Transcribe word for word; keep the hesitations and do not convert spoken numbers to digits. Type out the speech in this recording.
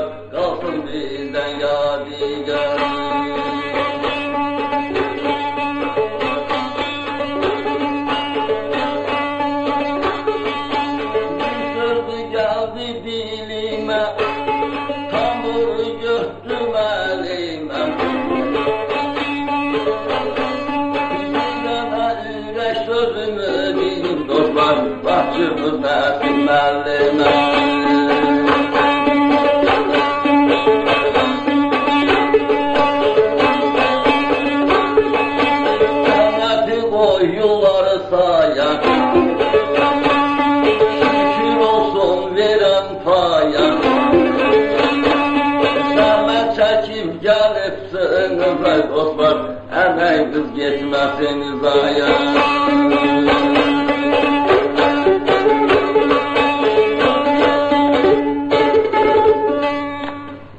kalsın bizden yadigar. Bir geldi dilime, tambur göktüm elime. Bizden sözümü bilin dostlar, bahçımız nesin mellime. Yılları sayan, şükür olsun veren paya. Zahmet çekip gelipsiniz ey dostlar, emeğiniz geçmesiniz aya.